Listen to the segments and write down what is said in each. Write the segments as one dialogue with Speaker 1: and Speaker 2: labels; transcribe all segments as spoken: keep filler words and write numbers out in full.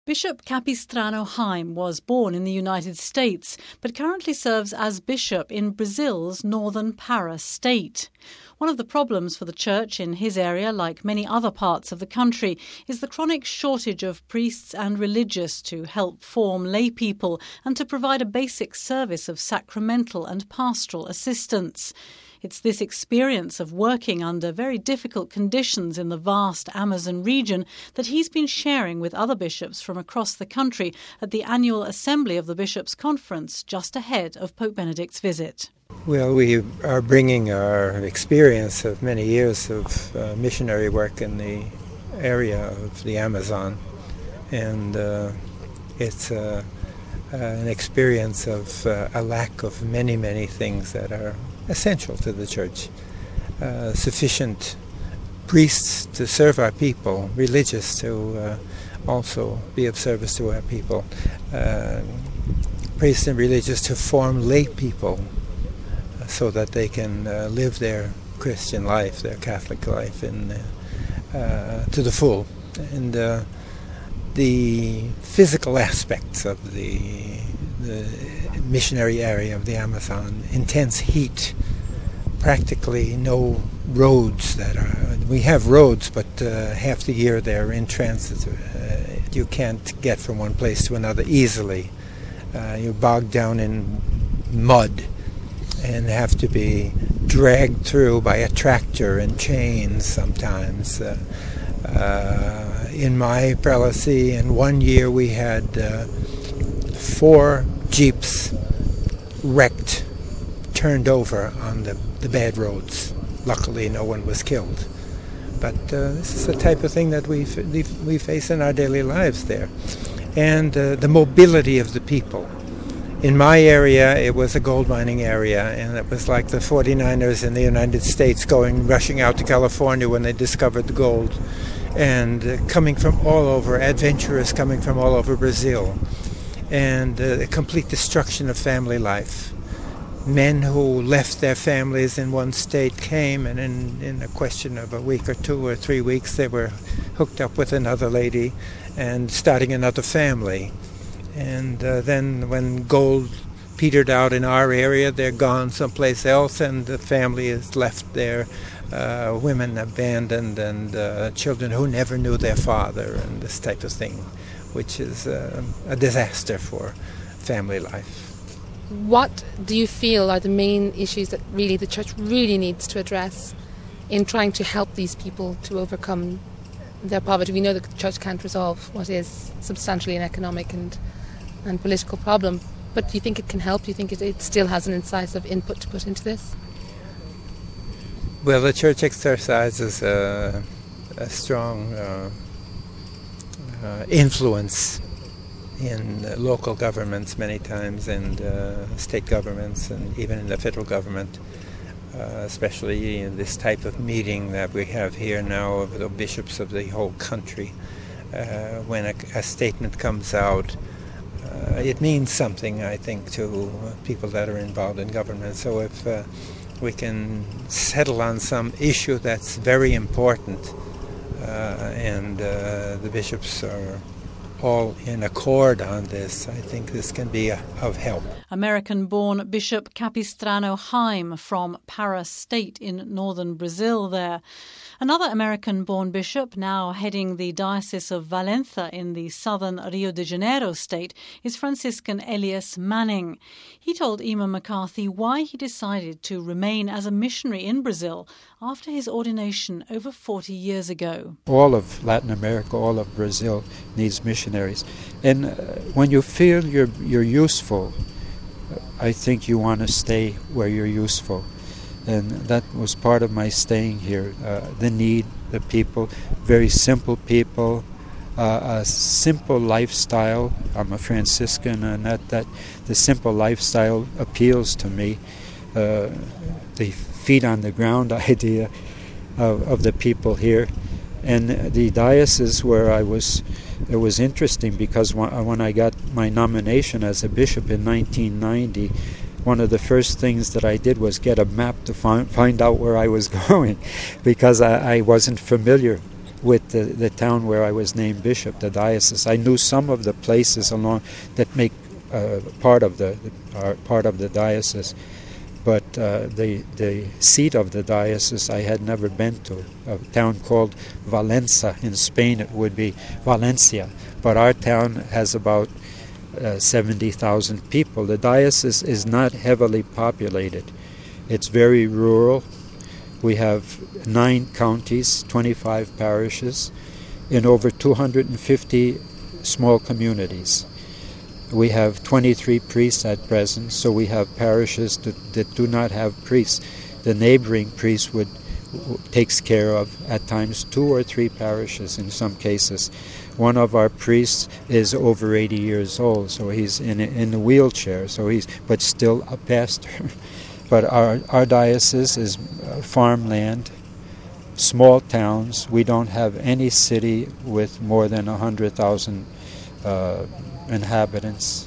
Speaker 1: Bishop Capistrano Haim was born in the United States, but currently serves as bishop in Brazil's northern Pará state. One of the problems for the church in his area, like many other parts of the country, is the chronic shortage of priests and religious to help form lay people and to provide a basic service of sacramental and pastoral assistance. It's this experience of working under very difficult conditions in the vast Amazon region that he's been sharing with other bishops from across the country at the annual Assembly of the Bishops' Conference just ahead of Pope Benedict's visit.
Speaker 2: Well, we are bringing our experience of many years of uh, missionary work in the area of the Amazon, and uh, it's uh, uh, an experience of uh, a lack of many, many things that are essential to the church. Uh, sufficient priests to serve our people, religious to uh, also be of service to our people, uh, priests and religious to form lay people uh, so that they can uh, live their Christian life, their Catholic life in, uh, uh, to the full. And uh, the physical aspects of the the missionary area of the Amazon, intense heat, practically no roads that are, we have roads, but uh, half the year they're in transit. Uh, you can't get from one place to another easily. Uh, you're bogged down in mud and have to be dragged through by a tractor and chains sometimes. Uh, uh, in my prelacy, in one year we had uh, four jeeps wrecked, turned over on the, the bad roads. Luckily, no one was killed. But uh, this is the type of thing that we f- we face in our daily lives there. And uh, the mobility of the people. In my area, it was a gold mining area, and it was like the forty-niners in the United States going, rushing out to California when they discovered the gold. And uh, coming from all over, adventurers coming from all over Brazil. And uh, the complete destruction of family life. Men who left their families in one state came, and in, in a question of a week or two or three weeks, they were hooked up with another lady and starting another family. And uh, then when gold petered out in our area, they're gone someplace else, and the family is left there, uh, women abandoned, and uh, children who never knew their father, and this type of thing, which is uh, a disaster for family life.
Speaker 3: What do you feel are the main issues that really the church really needs to address in trying to help these people to overcome their poverty? We know that the church can't resolve what is substantially an economic and, and political problem, but do you think it can help? Do you think it, it still has an incisive input to put into this?
Speaker 2: Well, the church exercises a, a strong uh, uh, influence in uh, local governments many times, and uh, state governments, and even in the federal government, uh, especially in this type of meeting that we have here now of the bishops of the whole country. Uh, when a, a statement comes out, uh, it means something, I think, to people that are involved in government. So if uh, we can settle on some issue that's very important, uh, and uh, the bishops are all in accord on this, I think this can be of help.
Speaker 1: American-born Bishop Capistrano Haim from Pará state in northern Brazil there. Another American-born bishop, now heading the Diocese of Valença in the southern Rio de Janeiro state, is Franciscan Elias Manning. He told Emma McCarthy why he decided to remain as a missionary in Brazil after his ordination over forty years ago.
Speaker 4: All of Latin America, all of Brazil needs missionaries. And uh, when you feel you're, you're useful, I think you want to stay where you're useful. And that was part of my staying here. Uh, the need, the people, very simple people, uh, a simple lifestyle. I'm a Franciscan, and that, that the simple lifestyle appeals to me. Uh, the feet on the ground idea of, of the people here. And the diocese where I was, it was interesting because when, when I got my nomination as a bishop in nineteen ninety, one of the first things that I did was get a map to find, find out where I was going, because I, I wasn't familiar with the, the town where I was named bishop, the diocese. I knew some of the places along that make uh, part of the uh, part of the diocese, but uh, the the seat of the diocese I had never been to. A town called Valencia in Spain. It would be Valencia, but our town has about uh, seventy thousand people. The diocese is not heavily populated. It's very rural. We have nine counties, twenty-five parishes, in over two hundred fifty small communities. We have twenty-three priests at present, so we have parishes that, that do not have priests. The neighboring priest would takes care of, at times, two or three parishes in some cases. One of our priests is over eighty years old, so he's in a, in a wheelchair, so he's but still a pastor. But our, our diocese is uh, farmland, small towns. We don't have any city with more than one hundred thousand uh, inhabitants.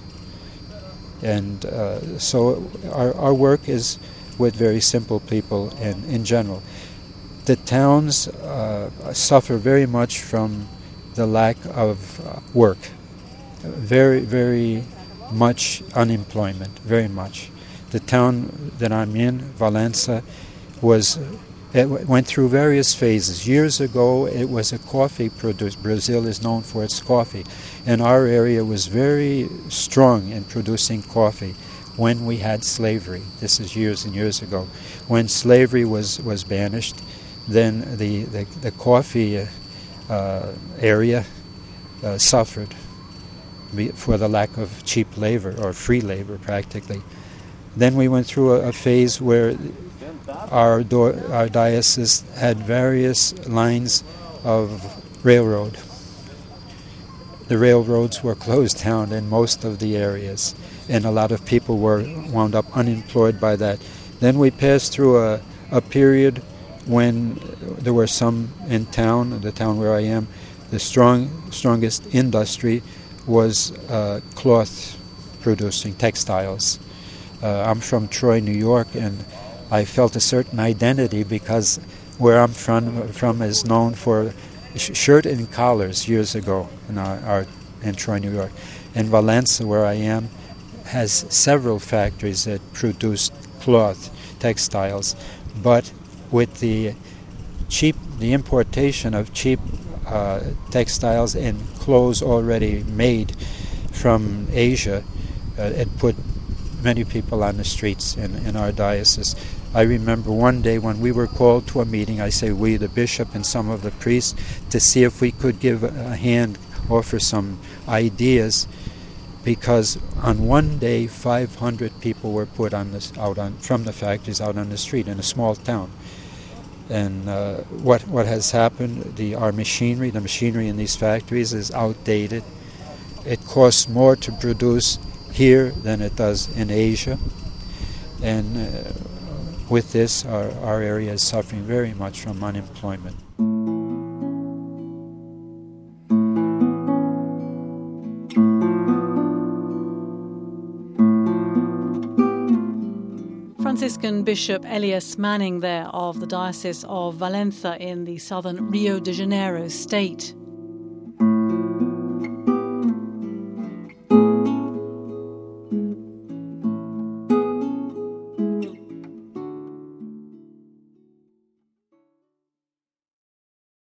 Speaker 4: And uh, so our, our work is with very simple people in, in general. The towns uh, suffer very much from the lack of uh, work. Very, very much unemployment, very much. The town that I'm in, Valencia, was it went through various phases. Years ago, it was a coffee producer. Brazil is known for its coffee, and our area was very strong in producing coffee when we had slavery. This is years and years ago. When slavery was, was banished, then the, the, the coffee uh, area uh, suffered for the lack of cheap labor, or free labor practically. Then we went through a, a phase where our, do- our diocese had various lines of railroad. The railroads were closed down in most of the areas, and a lot of people were wound up unemployed by that. Then we passed through a, a period when there were some in town, the town where I am, the strong, strongest industry was uh, cloth producing, textiles. Uh, I'm from Troy, New York, and I felt a certain identity because where I'm from, from is known for sh- shirt and collars years ago in, our, our, in Troy, New York. And Valencia, where I am, has several factories that produce cloth, textiles, but with the cheap, the importation of cheap uh, textiles and clothes already made from Asia, uh, it put many people on the streets in, in our diocese. I remember one day when we were called to a meeting, I say we, the bishop and some of the priests, to see if we could give a hand, offer some ideas, because on one day five hundred people were put on this, out on from the factories out on the street in a small town. And uh, what what has happened, the our machinery, the machinery in these factories is outdated. It costs more to produce here than it does in Asia, and uh, with this our, our area is suffering very much from unemployment.
Speaker 1: Franciscan Bishop Elias Manning there of the Diocese of Valencia in the southern Rio de Janeiro state.